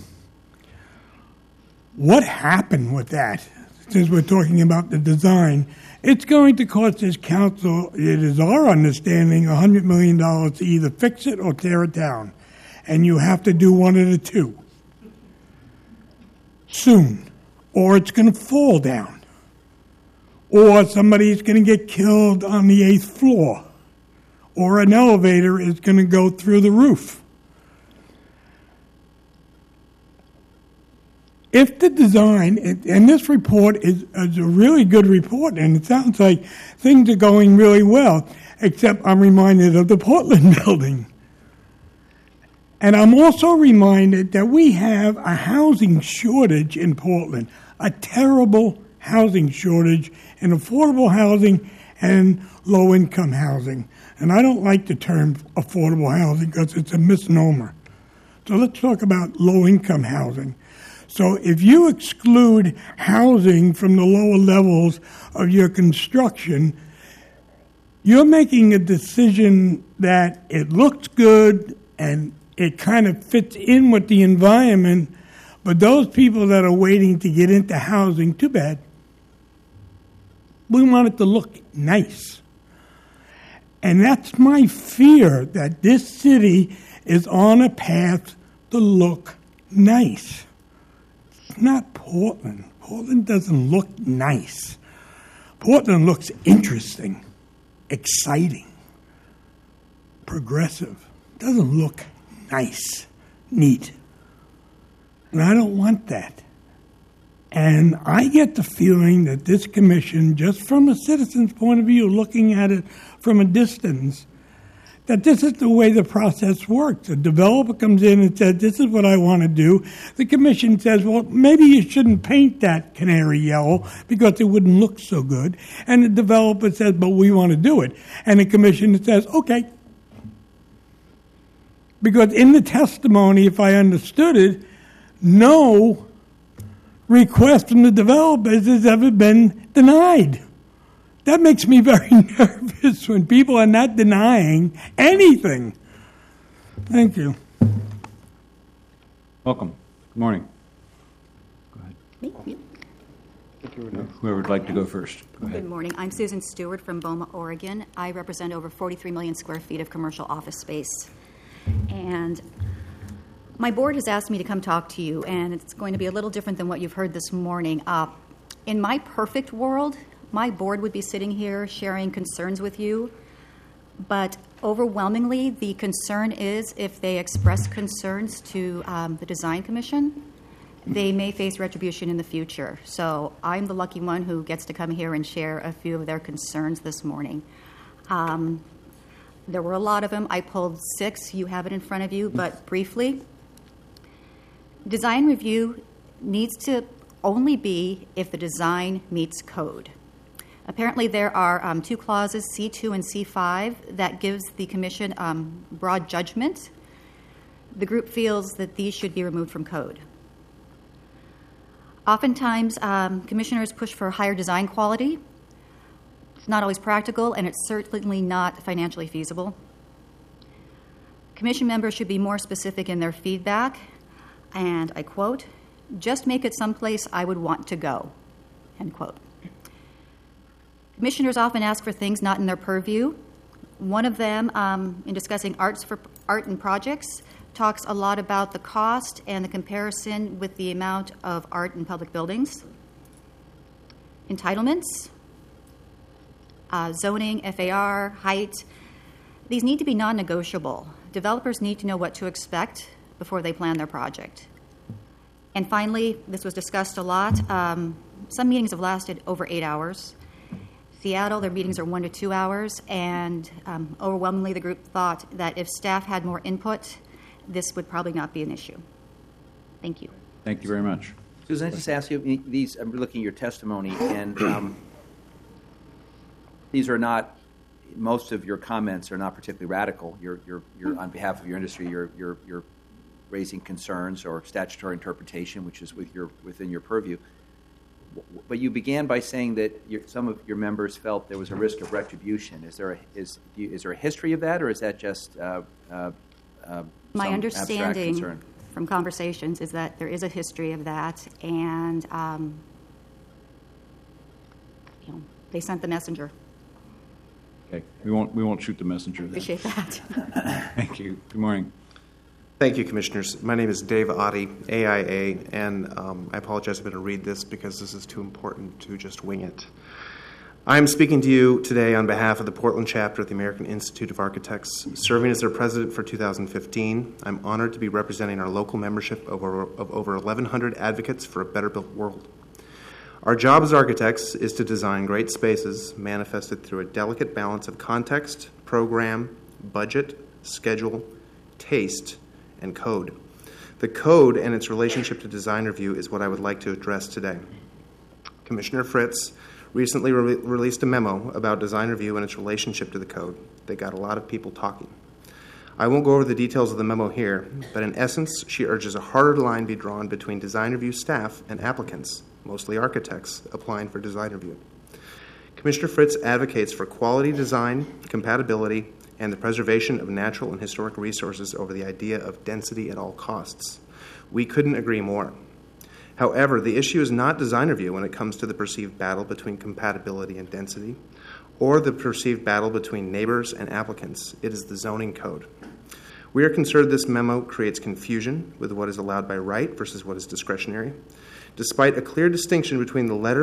What happened with that? Since we're talking about the design, it's going to cost this council, it is our understanding, $100 million to either fix it or tear it down. And you have to do one of the two soon, or it's going to fall down, or somebody's going to get killed on the 8th floor, or an elevator is going to go through the roof. If the design, and this report is a really good report, and it sounds like things are going really well, except I'm reminded of the Portland building. And I'm also reminded that we have a housing shortage in Portland, a terrible housing shortage in affordable housing and low-income housing. And I don't like the term affordable housing because it's a misnomer. So let's talk about low-income housing. So if you exclude housing from the lower levels of your construction, you're making a decision that it looks good and it kind of fits in with the environment, but those people that are waiting to get into housing, too bad. We want it to look nice. And that's my fear, that this city is on a path to look nice. It's not Portland. Portland doesn't look nice. Portland looks interesting, exciting, progressive. Doesn't look nice, neat. And I don't want that. And I get the feeling that this commission, just from a citizen's point of view, looking at it from a distance, that this is the way the process works. A developer comes in and says, this is what I want to do. The commission says, well, maybe you shouldn't paint that canary yellow because it wouldn't look so good. And the developer says, but we want to do it. And the commission says, okay. Because in the testimony, if I understood it, no request from the developers has ever been denied. That makes me very nervous when people are not denying anything. Thank you. Welcome. Good morning. Go ahead. Whoever would like to go first. Go ahead. Good morning. I'm Susan Stewart from Boma, Oregon. I represent over 43 million square feet of commercial office space. And my board has asked me to come talk to you, and it's going to be a little different than what you've heard this morning. In my perfect world, my board would be sitting here sharing concerns with you, but overwhelmingly the concern is if they express concerns to the Design Commission, they may face retribution in the future. So I'm the lucky one who gets to come here and share a few of their concerns this morning. There were a lot of them. I pulled 6. You have it in front of you, but briefly, design review needs to only be if the design meets code. Apparently there are 2 clauses, C2 and C5, that gives the commission broad judgment. The group feels that these should be removed from code. Oftentimes, commissioners push for higher design quality. It's not always practical, and it's certainly not financially feasible. Commission members should be more specific in their feedback, and I quote, "Just make it someplace I would want to go," end quote. Commissioners often ask for things not in their purview. One of them, in discussing art and projects, talks a lot about the cost and the comparison with the amount of art in public buildings. Entitlements, zoning, FAR, height, these need to be non-negotiable. Developers need to know what to expect before they plan their project. And finally, this was discussed a lot. Some meetings have lasted over 8 hours. Seattle, their meetings are 1 to 2 hours, and overwhelmingly the group thought that if staff had more input, this would probably not be an issue. Thank you. Thank you very much. Susan, I just ask you, these, I'm looking at your testimony, and these are not, most of your comments are not particularly radical. You're on behalf of your industry, you're raising concerns or statutory interpretation, which is within your purview. But you began by saying that some of your members felt there was a risk of retribution. Is there a history of that, or is that just my understanding concern from conversations is that there is a history of that, and they sent the messenger. Okay, we won't shoot the messenger then. Appreciate that. Thank you. Good morning. Thank you, Commissioners. My name is Dave Oddie, AIA, and I apologize I'm going to read this because this is too important to just wing it. I'm speaking to you today on behalf of the Portland chapter of the American Institute of Architects. Serving as their president for 2015, I'm honored to be representing our local membership of over 1,100 advocates for a better built world. Our job as architects is to design great spaces manifested through a delicate balance of context, program, budget, schedule, taste, and code. The code and its relationship to design review is what I would like to address today. Commissioner Fritz recently released a memo about design review and its relationship to the code. They got a lot of people talking. I won't go over the details of the memo here, but in essence, she urges a harder line be drawn between design review staff and applicants, mostly architects, applying for design review. Commissioner Fritz advocates for quality design, compatibility, and the preservation of natural and historic resources over the idea of density at all costs. We couldn't agree more. However, the issue is not design review when it comes to the perceived battle between compatibility and density, or the perceived battle between neighbors and applicants. It is the zoning code. We are concerned this memo creates confusion with what is allowed by right versus what is discretionary. Despite a clear distinction between the letter